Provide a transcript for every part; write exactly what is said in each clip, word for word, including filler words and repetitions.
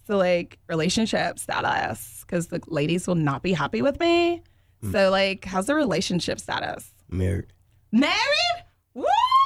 So like relationship status, because the ladies will not be happy with me. Mm. So like, how's the relationship status? Married. Married? Woo!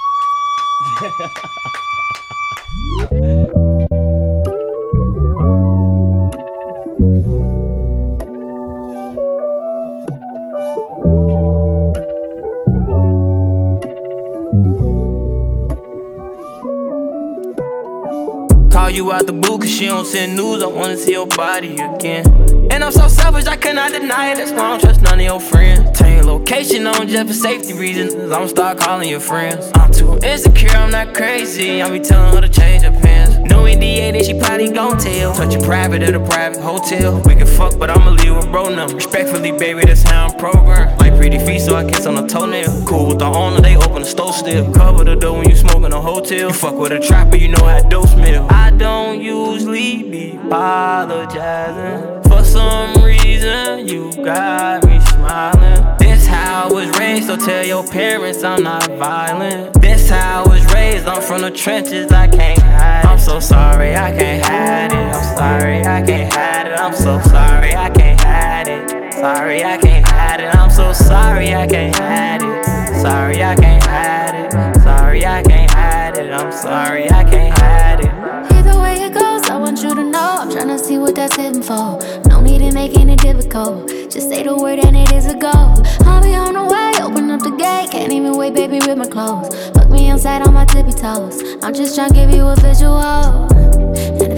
Call you out the blue cause she don't send news, I wanna see your body again. And I'm so selfish, I cannot deny it, that's why I don't trust none of your friends. Tell your location on just for safety reasons, I'ma start calling your friends. I'm too insecure, I'm not crazy, I be telling her to change her pants. No N D A, then she probably gon' tell. Touch it private at a private hotel. We can fuck, but I'ma leave with bro now. Respectfully, baby, that's how I'm programmed. Like pretty feet, so I kiss on the toenail. Cool with the owner, they open the stove still. Cover the door when you smoke in a hotel. You fuck with a trapper, you know how dope smell. I don't usually be apologizing. For some reason, you got me smiling. This how I was raised, so tell your parents I'm not violent. This how I was raised, I'm from the trenches, I can't hide it. I'm so sorry, I can't hide it. I'm sorry, I can't hide it. I'm so sorry, I can't hide it. Sorry, I can't hide it. I'm so sorry, I can't hide it. Sorry, I can't hide it. Sorry, I can't hide it. I'm sorry, I can't hide it. Either way it goes, I want you to know I'm tryna see what that's hitting for. No need in making it difficult. Just say the word and it is a go. I'll be on the way, open up the gate. Can't even wait, baby, with my clothes. Fuck me inside on my tippy toes. I'm just tryna give you a visual. And